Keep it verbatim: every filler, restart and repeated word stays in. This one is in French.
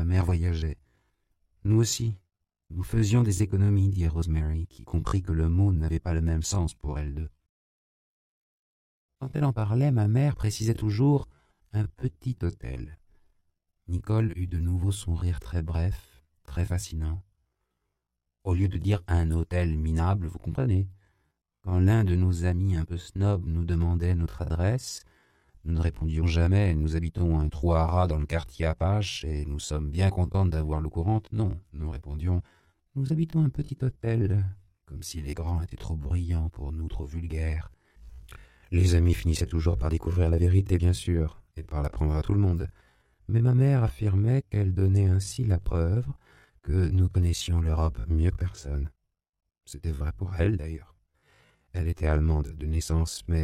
mère voyageait. Nous aussi, nous faisions des économies, dit Rosemary, qui comprit que le mot n'avait pas le même sens pour elles deux. Quand elle en parlait, ma mère précisait toujours « un petit hôtel ». Nicole eut de nouveau son rire très bref, très fascinant. Au lieu de dire « un hôtel minable », vous comprenez. Quand l'un de nos amis un peu snobs nous demandait notre adresse, nous ne répondions jamais « nous habitons un trou à rats dans le quartier Apache et nous sommes bien contentes d'avoir l'eau courante ». Non, nous répondions « nous habitons un petit hôtel », comme si les grands étaient trop brillants pour nous, trop vulgaires. Les amis finissaient toujours par découvrir la vérité, bien sûr, et par l'apprendre à tout le monde. Mais ma mère affirmait qu'elle donnait ainsi la preuve que nous connaissions l'Europe mieux que personne. C'était vrai pour elle, d'ailleurs. Elle était allemande de naissance, mais